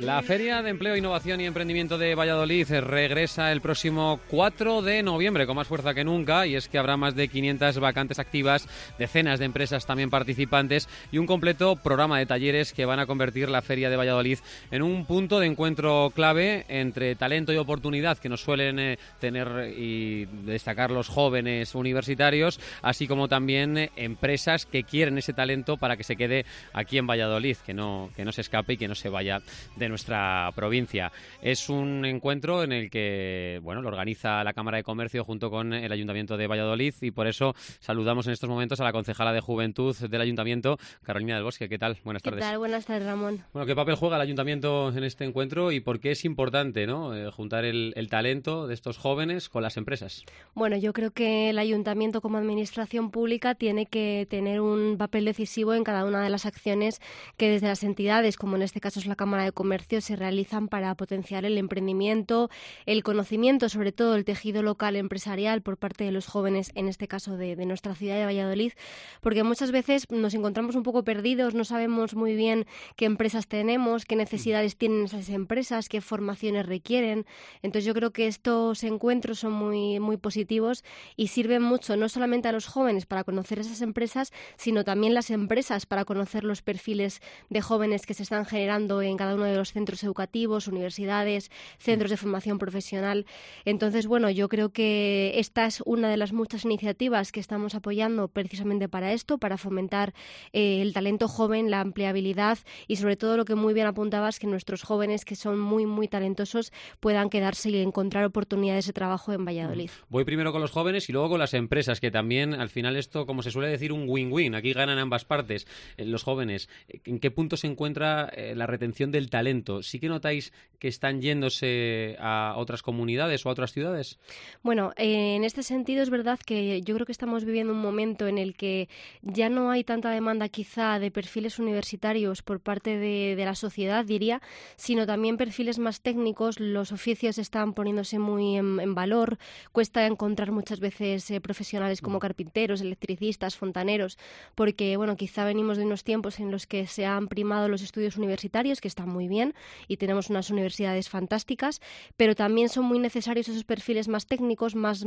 La Feria de Empleo, Innovación y Emprendimiento de Valladolid regresa el próximo 4 de noviembre con más fuerza que nunca, y es que habrá más de 500 vacantes activas, decenas de empresas también participantes y un completo programa de talleres que van a convertir la Feria de Valladolid en un punto de encuentro clave entre talento y oportunidad que nos suelen tener y destacar los jóvenes universitarios, así como también empresas que quieren ese talento para que se quede aquí en Valladolid, que no se escape y que no se vaya de nuestra provincia. Es un encuentro en el que, bueno, lo organiza la Cámara de Comercio junto con el Ayuntamiento de Valladolid, y por eso saludamos en estos momentos a la concejala de Juventud del Ayuntamiento, Carolina del Bosque. ¿Qué tal? Buenas tardes. ¿Qué tal? Buenas tardes, Ramón. Bueno, ¿qué papel juega el Ayuntamiento en este encuentro y por qué es importante, ¿no?, juntar el talento de estos jóvenes con las empresas? Bueno, yo creo que el Ayuntamiento como administración pública tiene que tener un papel decisivo en cada una de las acciones que desde las entidades, como en este caso es la Cámara de Comercio, se realizan para potenciar el emprendimiento, el conocimiento, sobre todo el tejido local empresarial por parte de los jóvenes, en este caso de nuestra ciudad de Valladolid, porque muchas veces nos encontramos un poco perdidos, no sabemos muy bien qué empresas tenemos, qué necesidades tienen esas empresas, qué formaciones requieren. Entonces yo creo que estos encuentros son muy, muy positivos y sirven mucho no solamente a los jóvenes para conocer esas empresas, sino también las empresas para conocer los perfiles de jóvenes que se están generando en cada uno de los centros educativos, universidades, centros de formación profesional. Entonces, bueno, yo creo que esta es una de las muchas iniciativas que estamos apoyando precisamente para esto, para fomentar el talento joven, la empleabilidad y sobre todo lo que muy bien apuntabas, que nuestros jóvenes que son muy, muy talentosos puedan quedarse y encontrar oportunidades de trabajo en Valladolid. Voy primero con los jóvenes y luego con las empresas, que también al final esto, como se suele decir, un win-win. Aquí ganan ambas partes. Los jóvenes, ¿en qué punto se encuentra la retención del talento? ¿Sí que notáis que están yéndose a otras comunidades o a otras ciudades? Bueno, en este sentido es verdad que yo creo que estamos viviendo un momento en el que ya no hay tanta demanda quizá de perfiles universitarios por parte de la sociedad, diría, sino también perfiles más técnicos. Los oficios están poniéndose muy en valor, cuesta encontrar muchas veces profesionales como carpinteros, electricistas, fontaneros, porque bueno, quizá venimos de unos tiempos en los que se han primado los estudios universitarios, que están muy bien y tenemos unas universidades fantásticas, pero también son muy necesarios esos perfiles más técnicos, más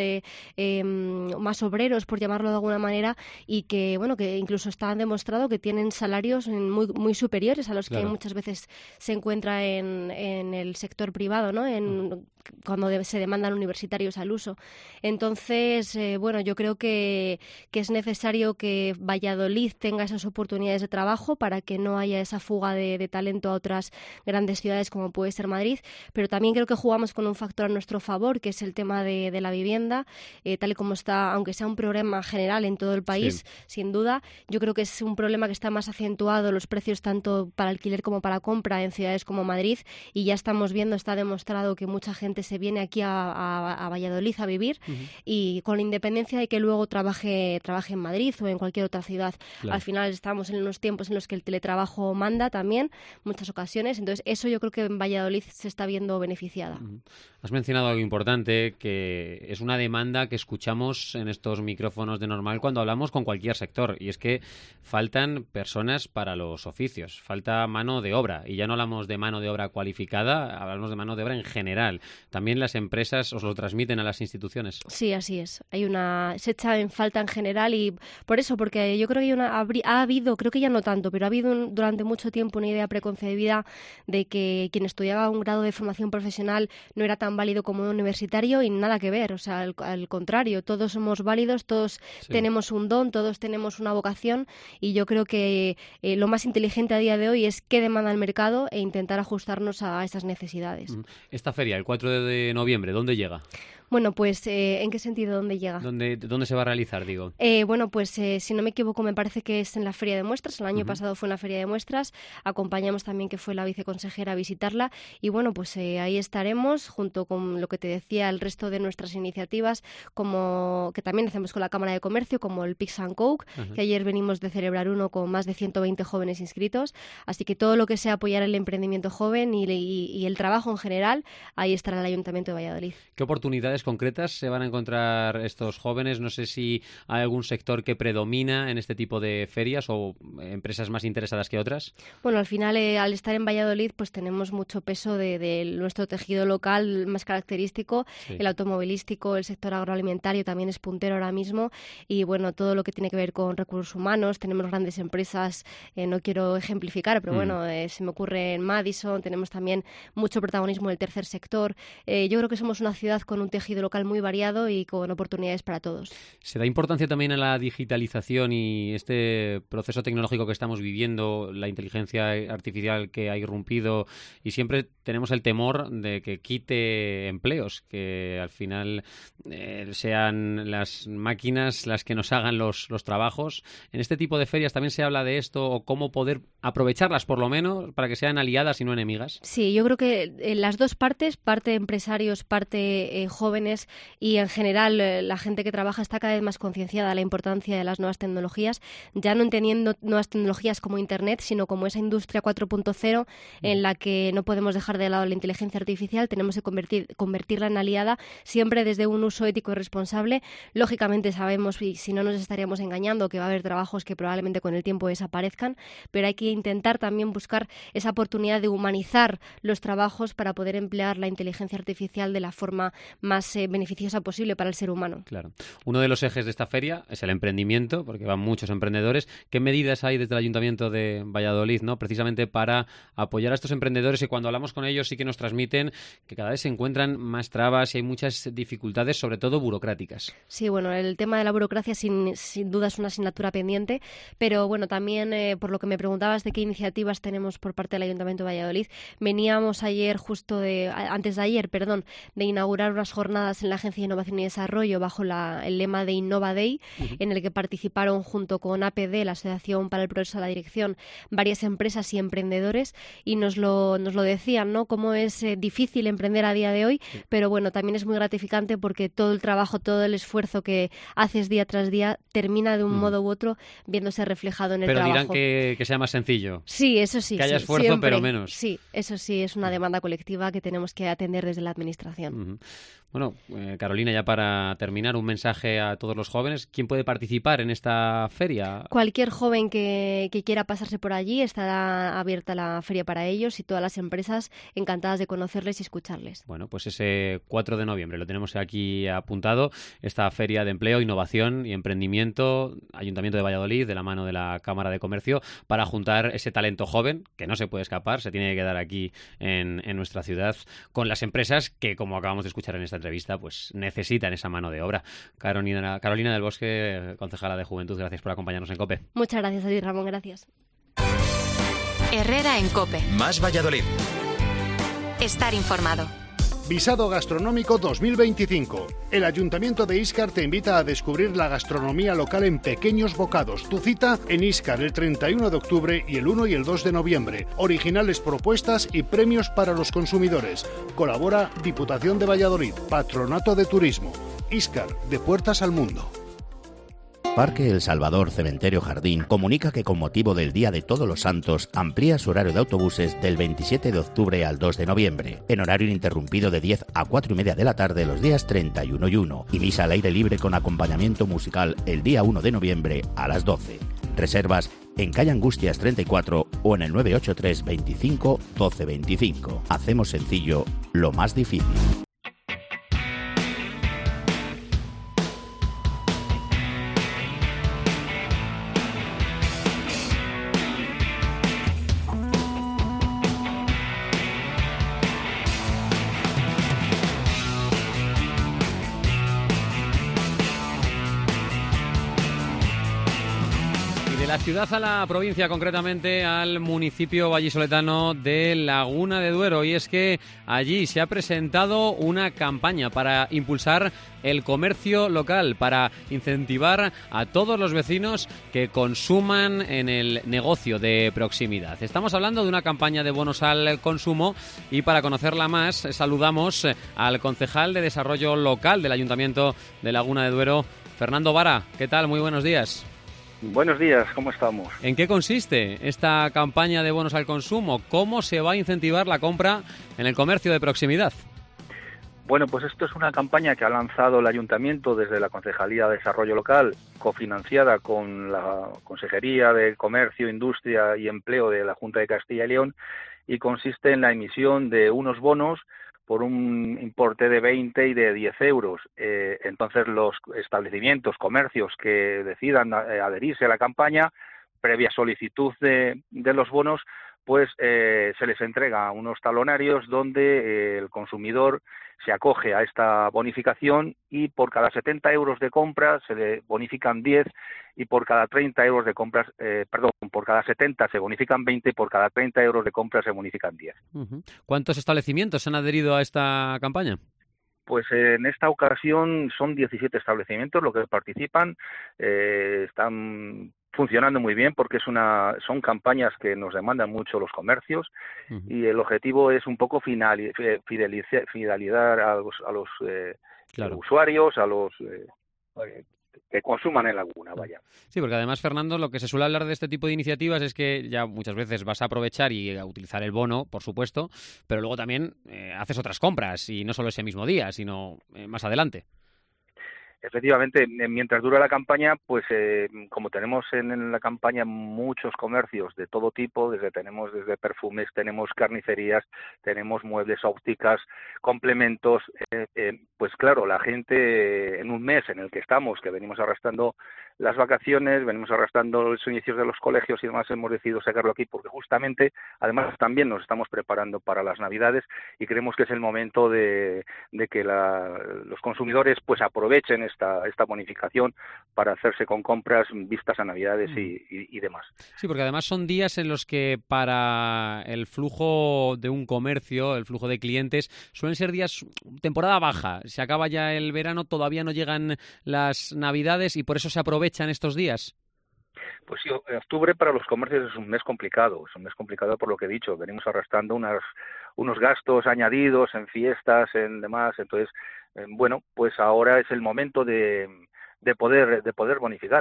obreros, por llamarlo de alguna manera, y que bueno, que incluso está demostrado que tienen salarios muy, muy superiores a los que muchas veces se encuentra en el sector privado, ¿no? Cuando se demandan universitarios al uso. Entonces, bueno, yo creo que es necesario que Valladolid tenga esas oportunidades de trabajo para que no haya esa fuga de talento a otras grandes ciudades como puede ser Madrid, pero también creo que jugamos con un factor a nuestro favor, que es el tema de la vivienda, tal y como está, aunque sea un problema general en todo el país, sin duda, yo creo que es un problema que está más acentuado, los precios tanto para alquiler como para compra en ciudades como Madrid, y ya estamos viendo, está demostrado que mucha gente se viene aquí a Valladolid a vivir y con la independencia de que luego trabaje en Madrid o en cualquier otra ciudad. Al final estamos en unos tiempos en los que el teletrabajo manda también, muchas ocasiones, entonces eso yo creo que en Valladolid se está viendo beneficiada. Has mencionado algo importante, que es una demanda que escuchamos en estos micrófonos de normal cuando hablamos con cualquier sector, y es que faltan personas para los oficios, falta mano de obra, y ya no hablamos de mano de obra cualificada, hablamos de mano de obra en general. También las empresas os lo transmiten a las instituciones. Sí, así es. Se echa en falta en general y por eso, porque yo creo que ha habido, creo que ya no tanto, pero ha habido durante mucho tiempo una idea preconcebida de que quien estudiaba un grado de formación profesional no era tan válido como un universitario, y nada que ver. O sea, al contrario, todos somos válidos, todos tenemos un don, todos tenemos una vocación, y yo creo que lo más inteligente a día de hoy es qué demanda el mercado e intentar ajustarnos a esas necesidades. Esta feria, el 4 de noviembre, ¿dónde llega? Bueno, pues ¿en qué sentido? ¿Dónde llega? ¿Dónde se va a realizar, digo? Bueno, pues si no me equivoco, me parece que es en la Feria de Muestras. El año pasado fue en la Feria de Muestras. Acompañamos también que fue la viceconsejera a visitarla. Y bueno, pues ahí estaremos junto con lo que te decía, el resto de nuestras iniciativas, como que también hacemos con la Cámara de Comercio, como el Pix and Coke, que ayer venimos de celebrar uno con más de 120 jóvenes inscritos. Así que todo lo que sea apoyar el emprendimiento joven y el trabajo en general, ahí estará el Ayuntamiento de Valladolid. ¿Qué oportunidades necesidades concretas se van a encontrar estos jóvenes? No sé si hay algún sector que predomina en este tipo de ferias o empresas más interesadas que otras. Bueno, al final, al estar en Valladolid, pues tenemos mucho peso de nuestro tejido local más característico, sí. El automovilístico, el sector agroalimentario también es puntero ahora mismo y, bueno, todo lo que tiene que ver con recursos humanos. Tenemos grandes empresas, no quiero ejemplificar, pero bueno, se me ocurre en Madison, tenemos también mucho protagonismo del tercer sector. Yo creo que somos una ciudad con un tejido local muy variado y con oportunidades para todos. ¿Se da importancia también a la digitalización y este proceso tecnológico que estamos viviendo, la inteligencia artificial que ha irrumpido, y siempre tenemos el temor de que quite empleos, que al final sean las máquinas las que nos hagan los trabajos? En este tipo de ferias también se habla de esto, o cómo poder aprovecharlas por lo menos para que sean aliadas y no enemigas. Sí, yo creo que las dos partes, parte empresarios, parte jóvenes, y en general la gente que trabaja está cada vez más concienciada de la importancia de las nuevas tecnologías, ya no entendiendo nuevas tecnologías como Internet, sino como esa industria 4.0 en la que no podemos dejar de lado la inteligencia artificial, tenemos que convertirla en aliada, siempre desde un uso ético y responsable. Lógicamente sabemos, y si no nos estaríamos engañando, que va a haber trabajos que probablemente con el tiempo desaparezcan, pero hay que intentar también buscar esa oportunidad de humanizar los trabajos para poder emplear la inteligencia artificial de la forma más beneficiosa posible para el ser humano. Claro. Uno de los ejes de esta feria es el emprendimiento, porque van muchos emprendedores. ¿Qué medidas hay desde el Ayuntamiento de Valladolid, ¿no?, precisamente para apoyar a estos emprendedores, y cuando hablamos con ellos sí que nos transmiten que cada vez se encuentran más trabas y hay muchas dificultades, sobre todo burocráticas? Sí, bueno, el tema de la burocracia sin duda es una asignatura pendiente, pero bueno, también por lo que me preguntabas de qué iniciativas tenemos por parte del Ayuntamiento de Valladolid, veníamos antes de ayer, de inaugurar unas jornadas en la Agencia de Innovación y Desarrollo bajo el lema de Innova Day, en el que participaron junto con APD, la Asociación para el Progreso de la Dirección, varias empresas y emprendedores, y nos lo decían, ¿no?, cómo es difícil emprender a día de hoy, pero bueno, también es muy gratificante porque todo el trabajo, todo el esfuerzo que haces día tras día termina de un modo u otro viéndose reflejado en el trabajo. Pero dirán que sea más sencillo. Sí, eso sí. Que haya esfuerzo, siempre, pero menos. Sí, eso sí, es una demanda colectiva que tenemos que atender desde la Administración. Bueno, Carolina, ya para terminar, un mensaje a todos los jóvenes. ¿Quién puede participar en esta feria? Cualquier joven que quiera pasarse por allí, estará abierta la feria para ellos, y todas las empresas encantadas de conocerles y escucharles. Bueno, pues ese 4 de noviembre lo tenemos aquí apuntado, esta feria de empleo, innovación y emprendimiento, Ayuntamiento de Valladolid, de la mano de la Cámara de Comercio, para juntar ese talento joven que no se puede escapar, se tiene que quedar aquí en nuestra ciudad, con las empresas que, como acabamos de escuchar en esta entrevista, pues necesitan esa mano de obra. Carolina del Bosque, concejala de Juventud, gracias por acompañarnos en COPE. Muchas gracias a ti, Ramón, gracias. Herrera en COPE. Más Valladolid. Estar informado. Visado Gastronómico 2025. El Ayuntamiento de Íscar te invita a descubrir la gastronomía local en pequeños bocados. Tu cita en Íscar el 31 de octubre y el 1 y el 2 de noviembre. Originales propuestas y premios para los consumidores. Colabora Diputación de Valladolid, Patronato de Turismo. Íscar, de puertas al mundo. Parque El Salvador Cementerio Jardín comunica que con motivo del Día de Todos los Santos amplía su horario de autobuses del 27 de octubre al 2 de noviembre, en horario ininterrumpido de 10 a 4:30 de la tarde los días 31 y 1, y misa al aire libre con acompañamiento musical el día 1 de noviembre a las 12. Reservas en calle Angustias 34 o en el 983 25 12 25. Hacemos sencillo lo más difícil. La ciudad a la provincia, concretamente al municipio vallisoletano de Laguna de Duero, y es que allí se ha presentado una campaña para impulsar el comercio local, para incentivar a todos los vecinos que consuman en el negocio de proximidad. Estamos hablando de una campaña de bonos al consumo, y para conocerla más saludamos al concejal de Desarrollo Local del Ayuntamiento de Laguna de Duero, Fernando Vara. ¿Qué tal? Muy buenos días. Buenos días, ¿cómo estamos? ¿En qué consiste esta campaña de bonos al consumo? ¿Cómo se va a incentivar la compra en el comercio de proximidad? Bueno, pues esto es una campaña que ha lanzado el Ayuntamiento desde la Concejalía de Desarrollo Local, cofinanciada con la Consejería de Comercio, Industria y Empleo de la Junta de Castilla y León, y consiste en la emisión de unos bonos por un importe de 20 y de 10 euros. Entonces, los establecimientos, comercios que decidan adherirse a la campaña, previa solicitud de los bonos, pues se les entrega unos talonarios donde el consumidor se acoge a esta bonificación y por cada 70 euros de compra se le bonifican 10 y por cada 30 euros de compras, por cada 70 se bonifican 20 y por cada 30 euros de compra se bonifican 10. ¿Cuántos establecimientos han adherido a esta campaña? Pues en esta ocasión son 17 establecimientos los que participan, están funcionando muy bien porque son campañas que nos demandan mucho los comercios y el objetivo es un poco fidelizar a los usuarios, a los que consuman en Laguna, vaya. Sí, porque además, Fernando, lo que se suele hablar de este tipo de iniciativas es que ya muchas veces vas a aprovechar y a utilizar el bono, por supuesto, pero luego también haces otras compras y no solo ese mismo día, sino más adelante. Efectivamente, mientras dura la campaña, pues como tenemos en la campaña muchos comercios de todo tipo, tenemos desde perfumes, tenemos carnicerías, tenemos muebles, ópticas, complementos, pues claro, la gente en un mes en el que estamos, que venimos arrastrando las vacaciones, venimos arrastrando los inicios de los colegios y demás, hemos decidido sacarlo aquí porque justamente, además también nos estamos preparando para las Navidades y creemos que es el momento de que los consumidores pues aprovechen esta bonificación para hacerse con compras vistas a Navidades y demás. Sí, porque además son días en los que para el flujo de un comercio, el flujo de clientes, suelen ser días temporada baja. Se acaba ya el verano, todavía no llegan las Navidades y por eso se aprovechan estos días. Pues sí, octubre para los comercios es un mes complicado por lo que he dicho, venimos arrastrando unos gastos añadidos en fiestas, en demás, entonces, bueno, pues ahora es el momento de poder bonificar.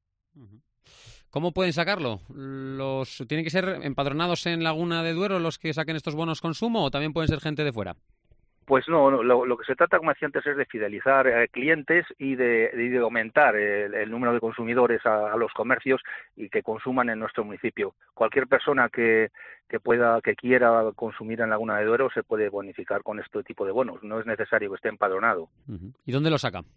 ¿Cómo pueden sacarlo? ¿Tienen que ser empadronados en Laguna de Duero los que saquen estos bonos consumo o también pueden ser gente de fuera? Pues no, lo que se trata, como decía antes, es de fidelizar clientes y de aumentar el número de consumidores a los comercios y que consuman en nuestro municipio. Cualquier persona que quiera consumir en Laguna de Duero se puede bonificar con este tipo de bonos. No es necesario que esté empadronado. ¿Y dónde lo saca?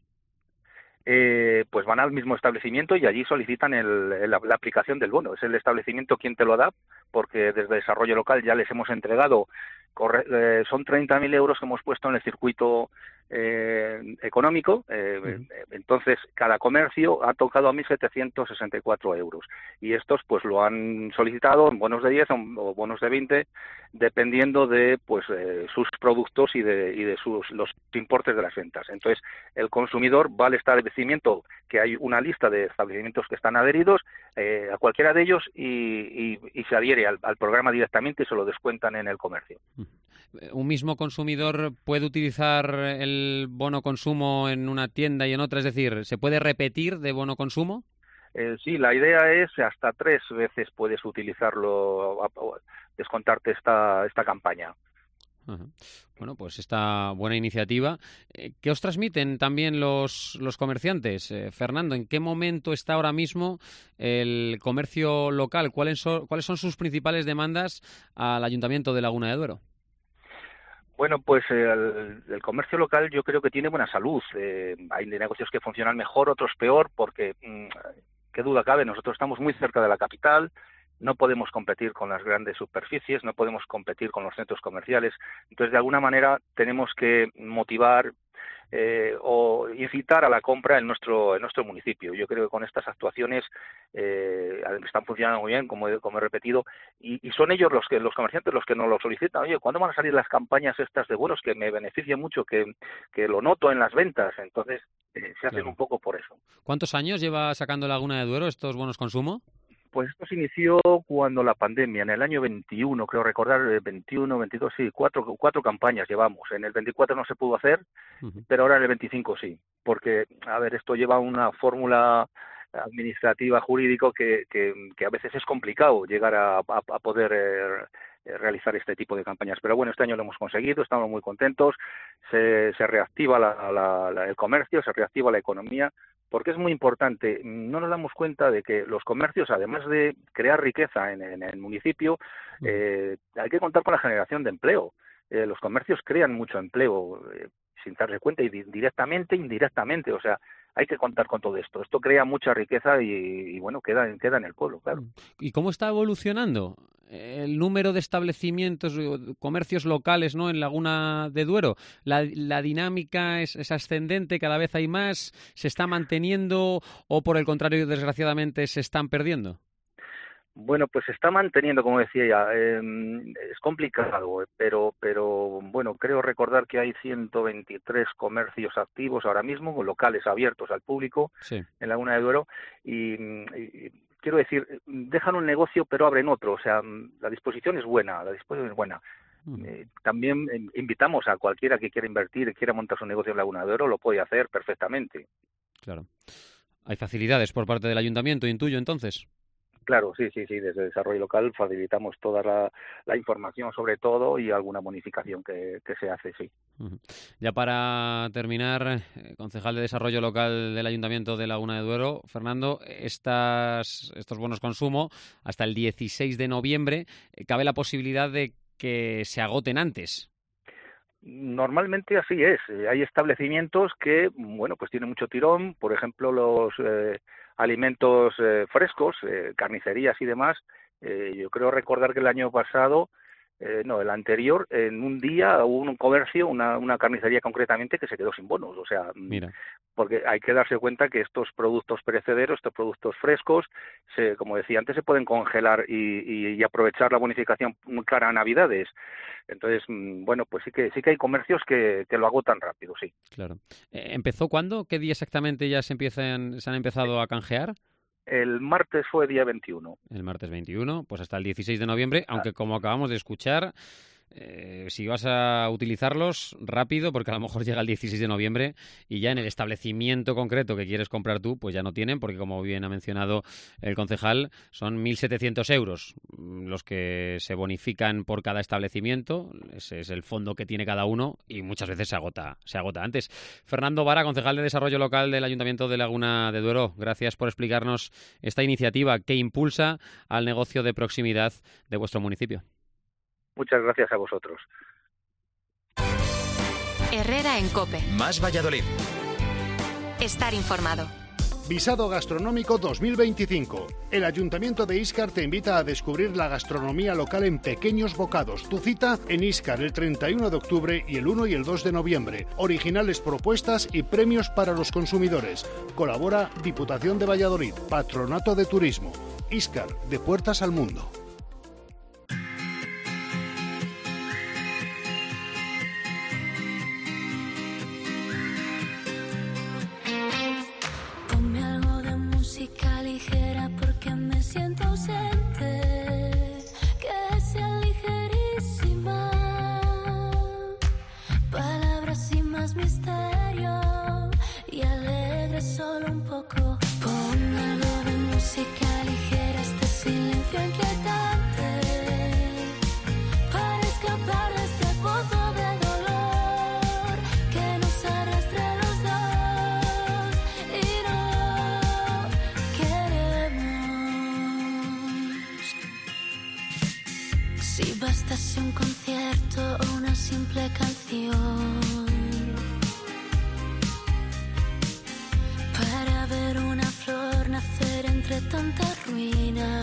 Pues van al mismo establecimiento y allí solicitan la aplicación del bono. Es el establecimiento quien te lo da, porque desde Desarrollo Local ya les hemos entregado, son 30.000 euros que hemos puesto en el circuito económico, entonces cada comercio ha tocado a 1.764 euros y estos pues lo han solicitado en bonos de 10 o bonos de 20 dependiendo de pues sus productos y de los importes de las ventas. Entonces el consumidor va al establecimiento, que hay una lista de establecimientos que están adheridos a cualquiera de ellos y se adhiere al programa directamente y se lo descuentan en el comercio. ¿Un mismo consumidor puede utilizar el bono consumo en una tienda y en otra? Es decir, ¿se puede repetir de bono consumo? Sí, la idea es hasta 3 veces puedes utilizarlo, descontarte esta campaña. Bueno, pues esta buena iniciativa. ¿Qué os transmiten también los comerciantes? Fernando, ¿en qué momento está ahora mismo el comercio local? ¿Cuáles son sus principales demandas al Ayuntamiento de Laguna de Duero? Bueno, pues el comercio local yo creo que tiene buena salud. Hay negocios que funcionan mejor, otros peor, porque, qué duda cabe, nosotros estamos muy cerca de la capital, no podemos competir con las grandes superficies, no podemos competir con los centros comerciales. Entonces, de alguna manera, tenemos que motivar o incitar a la compra en nuestro municipio. Yo creo que con estas actuaciones están funcionando muy bien, como he repetido, y son ellos los comerciantes los que nos lo solicitan. Oye, ¿cuándo van a salir las campañas estas de bonos que me benefician mucho, que lo noto en las ventas? Entonces, se hacen un poco por eso. ¿Cuántos años lleva sacando Laguna de Duero estos bonos consumo? Pues esto se inició cuando la pandemia, en el año 21, creo recordar, 21, 22, sí, cuatro campañas llevamos. En el 24 no se pudo hacer, pero ahora en el 25 sí. Porque, a ver, esto lleva una fórmula administrativa, jurídico, que a veces es complicado llegar a poder realizar este tipo de campañas. Pero bueno, este año lo hemos conseguido, estamos muy contentos, se reactiva el comercio, se reactiva la economía, porque es muy importante. No nos damos cuenta de que los comercios, además de crear riqueza en el municipio, hay que contar con la generación de empleo. Los comercios crean mucho empleo sin darse cuenta, y directamente, indirectamente, o sea, hay que contar con todo esto. Esto crea mucha riqueza y bueno, queda en el pueblo, claro. ¿Y cómo está evolucionando el número de establecimientos, comercios locales, ¿no?, en Laguna de Duero? ¿La dinámica es ascendente, cada vez hay más? ¿Se está manteniendo o, por el contrario, desgraciadamente, se están perdiendo? Bueno, pues se está manteniendo, como decía ya. Es complicado, pero bueno, creo recordar que hay 123 comercios activos ahora mismo, locales abiertos al público, sí, en Laguna de Duero, y quiero decir, dejan un negocio pero abren otro, o sea, la disposición es buena. También invitamos a cualquiera que quiera invertir, quiera montar su negocio en Laguna de Duero, lo puede hacer perfectamente. Claro. Hay facilidades por parte del ayuntamiento, intuyo, entonces. Claro, sí, desde Desarrollo Local facilitamos toda la información sobre todo y alguna bonificación que se hace, sí. Ya para terminar, concejal de Desarrollo Local del Ayuntamiento de Laguna de Duero, Fernando, estos bonos consumo hasta el 16 de noviembre, ¿cabe la posibilidad de que se agoten antes? Normalmente así es. Hay establecimientos que, bueno, pues tienen mucho tirón, por ejemplo, los alimentos frescos, carnicerías y demás. Yo creo recordar que el año pasado, el anterior, en un día hubo un comercio, una carnicería concretamente, que se quedó sin bonos. O sea, mira, porque hay que darse cuenta que estos productos perecederos, estos productos frescos, como decía antes, se pueden congelar y aprovechar la bonificación cara a Navidades. Entonces, bueno, pues sí que hay comercios que lo agotan rápido, sí. Claro. ¿Empezó cuándo? ¿Qué día exactamente ya se han empezado a canjear? El martes fue día 21. El martes 21, pues hasta el 16 de noviembre, aunque como acabamos de escuchar, si vas a utilizarlos rápido, porque a lo mejor llega el 16 de noviembre y ya en el establecimiento concreto que quieres comprar tú, pues ya no tienen, porque como bien ha mencionado el concejal, son 1.700 euros los que se bonifican por cada establecimiento. Ese es el fondo que tiene cada uno y muchas veces se agota antes. Fernando Vara, concejal de Desarrollo Local del Ayuntamiento de Laguna de Duero, gracias por explicarnos esta iniciativa que impulsa al negocio de proximidad de vuestro municipio. Muchas gracias a vosotros. Herrera en COPE. Más Valladolid. Estar informado. Visado Gastronómico 2025. El Ayuntamiento de Íscar te invita a descubrir la gastronomía local en pequeños bocados. Tu cita en Íscar el 31 de octubre y el 1 y el 2 de noviembre. Originales propuestas y premios para los consumidores. Colabora Diputación de Valladolid, Patronato de Turismo. Íscar, de puertas al mundo. Bastase un concierto o una simple canción para ver una flor nacer entre tanta ruina.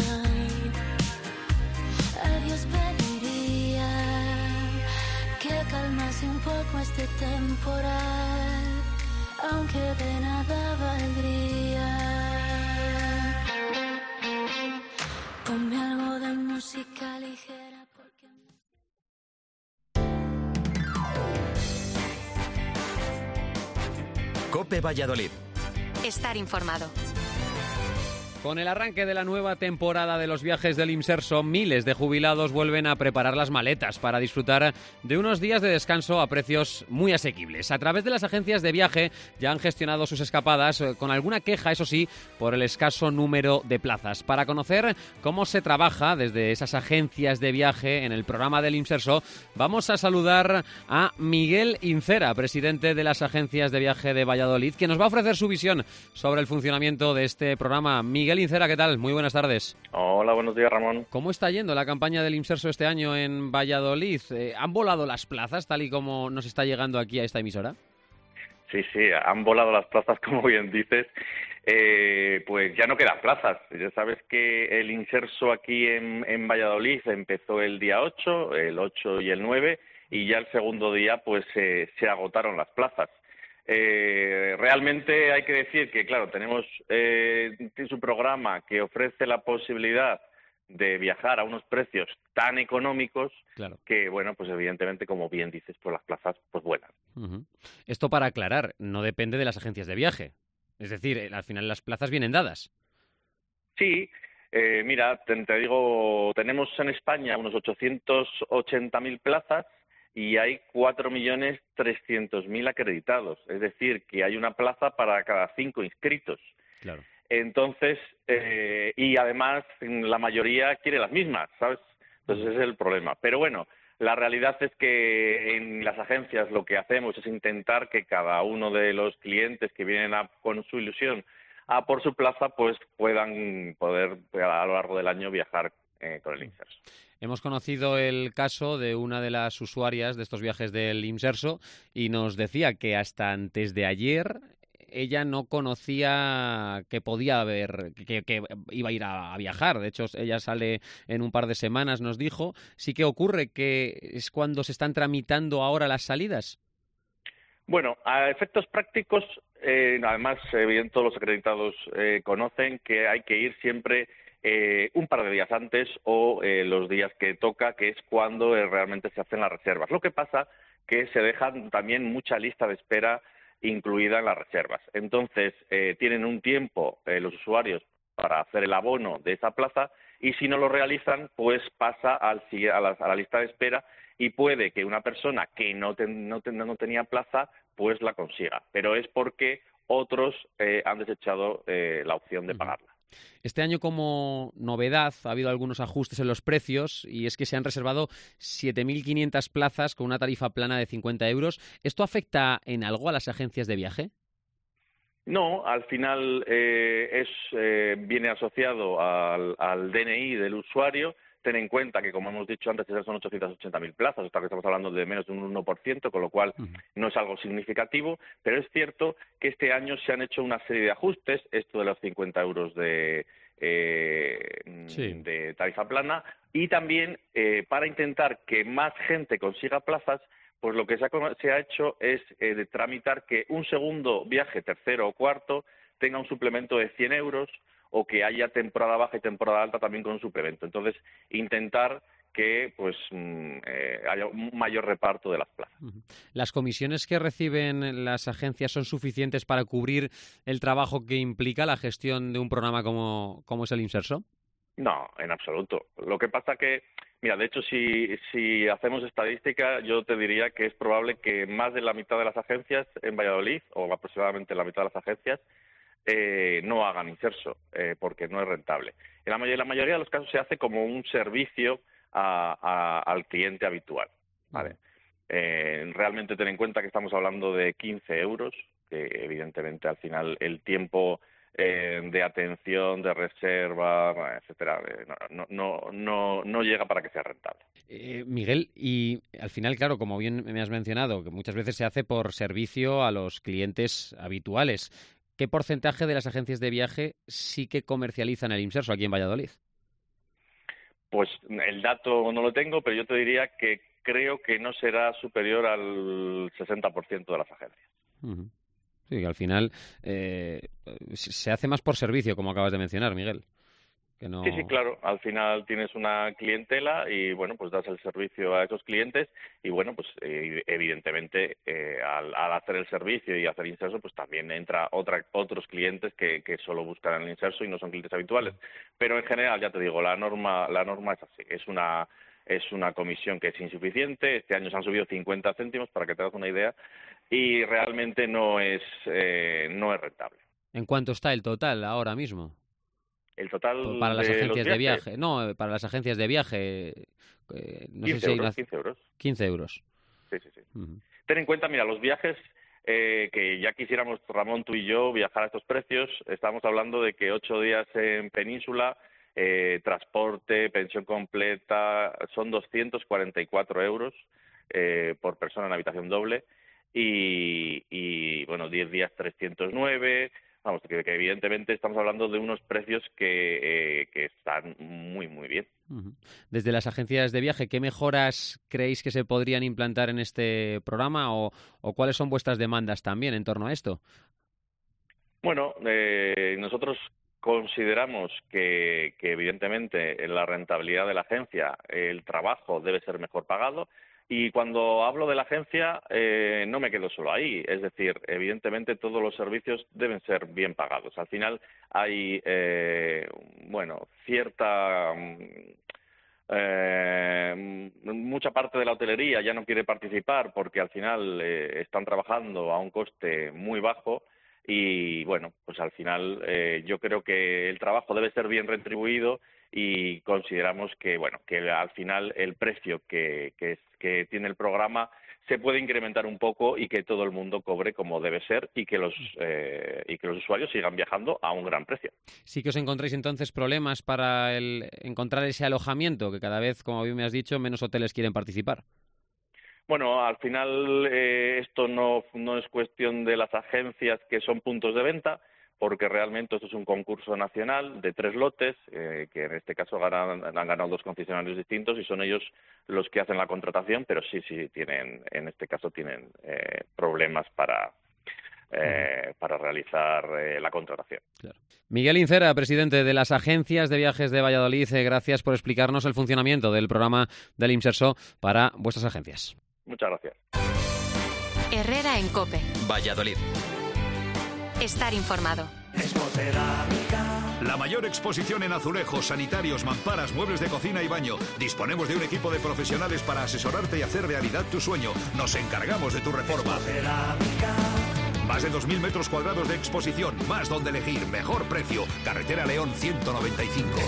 A Dios pediría que calmase un poco este temporal, aunque de nada valdría. Ponme algo de música ligera. COPE Valladolid. Estar informado. Con el arranque de la nueva temporada de los viajes del Imserso, miles de jubilados vuelven a preparar las maletas para disfrutar de unos días de descanso a precios muy asequibles. A través de las agencias de viaje ya han gestionado sus escapadas, con alguna queja, eso sí, por el escaso número de plazas. Para conocer cómo se trabaja desde esas agencias de viaje en el programa del Imserso, vamos a saludar a Miguel Incera, presidente de las agencias de viaje de Valladolid, que nos va a ofrecer su visión sobre el funcionamiento de este programa. Miguel Incera, ¿qué tal? Muy buenas tardes. Hola, buenos días, Ramón. ¿Cómo está yendo la campaña del Imserso este año en Valladolid? ¿Han volado las plazas, tal y como nos está llegando aquí a esta emisora? Sí, han volado las plazas, como bien dices. Pues ya no quedan plazas. Ya sabes que el Imserso aquí en Valladolid empezó el día 8, el 8 y el 9, y ya el segundo día pues se agotaron las plazas. Realmente hay que decir que, claro, tenemos su programa que ofrece la posibilidad de viajar a unos precios tan económicos, claro, que, bueno, pues evidentemente, como bien dices, pues las plazas pues vuelan. Uh-huh. Esto, para aclarar, no depende de las agencias de viaje. Es decir, al final las plazas vienen dadas. Sí, mira, te digo, tenemos en España unos 880.000 plazas, y hay 4.300.000 acreditados. Es decir, que hay una plaza para cada 5 inscritos. Claro. Entonces, y además la mayoría quiere las mismas, ¿sabes? Entonces ese es el problema. Pero bueno, la realidad es que en las agencias lo que hacemos es intentar que cada uno de los clientes que vienen con su ilusión a por su plaza, pues puedan poder a lo largo del año viajar con el Imserso. Hemos conocido el caso de una de las usuarias de estos viajes del Imserso y nos decía que hasta antes de ayer ella no conocía que podía haber, que iba a ir a viajar. De hecho, ella sale en un par de semanas, nos dijo. Sí que ocurre que es cuando se están tramitando ahora las salidas. Bueno, a efectos prácticos, además, bien, todos los acreditados conocen que hay que ir siempre un par de días antes o los días que toca, que es cuando realmente se hacen las reservas. Lo que pasa que se dejan también mucha lista de espera incluida en las reservas. Entonces, tienen un tiempo los usuarios para hacer el abono de esa plaza, y si no lo realizan, pues pasa a la lista de espera, y puede que una persona que no tenía plaza, pues la consiga. Pero es porque otros han desechado la opción de pagarla. Este año, como novedad, ha habido algunos ajustes en los precios, y es que se han reservado 7.500 plazas con una tarifa plana de 50 euros. ¿Esto afecta en algo a las agencias de viaje? No, al final viene asociado al DNI del usuario. Ten en cuenta que, como hemos dicho antes, esas son 880.000 plazas, hasta que estamos hablando de menos de un 1%, con lo cual no es algo significativo, pero es cierto que este año se han hecho una serie de ajustes, esto de los 50 euros de tarifa plana, y también para intentar que más gente consiga plazas, pues lo que se ha hecho es de tramitar que un segundo viaje, tercero o cuarto, tenga un suplemento de 100 euros, o que haya temporada baja y temporada alta también con un suplemento. Entonces, intentar que pues haya un mayor reparto de las plazas. ¿Las comisiones que reciben las agencias son suficientes para cubrir el trabajo que implica la gestión de un programa como es el Imserso? No, en absoluto. Lo que pasa que, mira, de hecho, si hacemos estadística, yo te diría que es probable que más de la mitad de las agencias en Valladolid, o aproximadamente la mitad de las agencias, no hagan Imserso, porque no es rentable. En la mayoría de los casos se hace como un servicio al cliente habitual, ¿vale? Realmente ten en cuenta que estamos hablando de 15 euros, que evidentemente al final el tiempo de atención, de reserva, etcétera, no llega para que sea rentable. Miguel, y al final, claro, como bien me has mencionado, que muchas veces se hace por servicio a los clientes habituales. ¿Qué porcentaje de las agencias de viaje sí que comercializan el Imserso aquí en Valladolid? Pues el dato no lo tengo, pero yo te diría que creo que no será superior al 60% de las agencias. Uh-huh. Sí, que al final se hace más por servicio, como acabas de mencionar, Miguel. Que no... Sí, claro. Al final tienes una clientela y, bueno, pues das el servicio a esos clientes y, bueno, pues evidentemente al hacer el servicio y hacer inserso, pues también entra otros clientes que solo buscan el inserso y no son clientes habituales. Pero en general, ya te digo, la norma es así. Es una comisión que es insuficiente. Este año se han subido 50 céntimos, para que te hagas una idea, y realmente no es rentable. ¿En cuánto está el total ahora mismo? El total para las agencias de viajes. viaje. No, para las agencias de viaje. No 15 sé si euros, hay 15 euros. 15 euros. Sí. Ten en cuenta, mira, los viajes que ya quisiéramos, Ramón, tú y yo, viajar a estos precios. Estamos hablando de que 8 días en península, transporte, pensión completa, son 244 euros por persona en habitación doble. Y bueno, 10 días 309. Vamos, que evidentemente estamos hablando de unos precios que están muy, muy bien. Desde las agencias de viaje, ¿qué mejoras creéis que se podrían implantar en este programa o cuáles son vuestras demandas también en torno a esto? Bueno, nosotros consideramos que evidentemente en la rentabilidad de la agencia el trabajo debe ser mejor pagado. Y cuando hablo de la agencia, no me quedo solo ahí. Es decir, evidentemente todos los servicios deben ser bien pagados. Al final hay, cierta... mucha parte de la hotelería ya no quiere participar porque al final están trabajando a un coste muy bajo. Y bueno, pues al final yo creo que el trabajo debe ser bien retribuido y consideramos que al final el precio que tiene el programa se puede incrementar un poco y que todo el mundo cobre como debe ser y que los usuarios sigan viajando a un gran precio. Sí que os encontráis entonces problemas para encontrar ese alojamiento, que cada vez, como bien me has dicho, menos hoteles quieren participar. Bueno, al final esto no es cuestión de las agencias que son puntos de venta, porque realmente esto es un concurso nacional de 3 lotes, que en este caso han ganado 2 concesionarios distintos y son ellos los que hacen la contratación, pero sí tienen problemas para realizar la contratación. Claro. Miguel Incera, presidente de las agencias de viajes de Valladolid, gracias por explicarnos el funcionamiento del programa del IMSERSO para vuestras agencias. Muchas gracias. Herrera en COPE. Valladolid. Estar informado. La mayor exposición en azulejos, sanitarios, mamparas, muebles de cocina y baño. Disponemos de un equipo de profesionales para asesorarte y hacer realidad tu sueño. Nos encargamos de tu reforma. Más de 2.000 metros cuadrados de exposición, más donde elegir, mejor precio. Carretera León 195.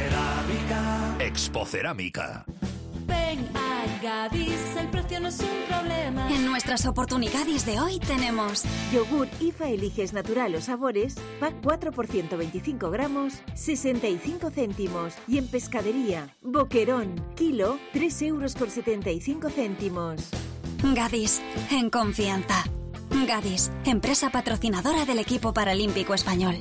Expocerámica. Ven a Gadis, el precio no es un problema. En nuestras oportunidades de hoy tenemos yogur IFA Eliges Natural o Sabores, pack 4 por 125 gramos, 65 céntimos. Y en pescadería, boquerón, kilo, 3,75 euros. Gadis, en confianza. Gadis, empresa patrocinadora del equipo paralímpico español.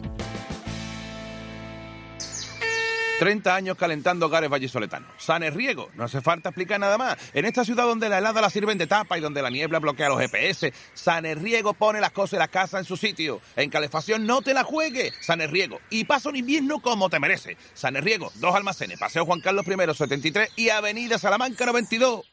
30 años calentando hogares vallisoletanos. Sanerriego, no hace falta explicar nada más. En esta ciudad donde la helada la sirven de tapa y donde la niebla bloquea los GPS, Sanerriego pone las cosas de la casa en su sitio. En calefacción no te la juegues. Sanerriego. Y pasa un invierno como te merece. Sanerriego, 2 almacenes, Paseo Juan Carlos I 73 y Avenida Salamanca 92.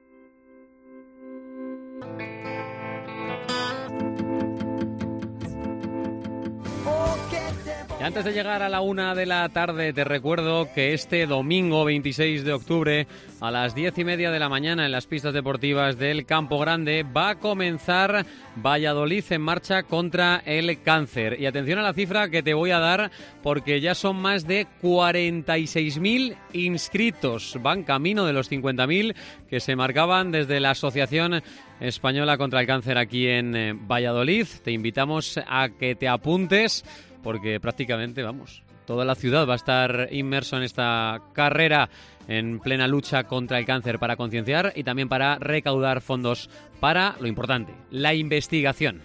Y antes de llegar a la 1 de la tarde, te recuerdo que este domingo 26 de octubre a las 10:30 de la mañana en las pistas deportivas del Campo Grande va a comenzar Valladolid en marcha contra el cáncer. Y atención a la cifra que te voy a dar porque ya son más de 46.000 inscritos. Van camino de los 50.000 que se marcaban desde la Asociación Española contra el Cáncer aquí en Valladolid. Te invitamos a que te apuntes porque prácticamente, toda la ciudad va a estar inmerso en esta carrera en plena lucha contra el cáncer para concienciar y también para recaudar fondos para, lo importante, la investigación.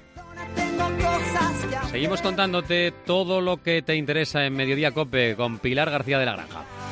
Seguimos contándote todo lo que te interesa en Mediodía COPE con Pilar García de la Granja.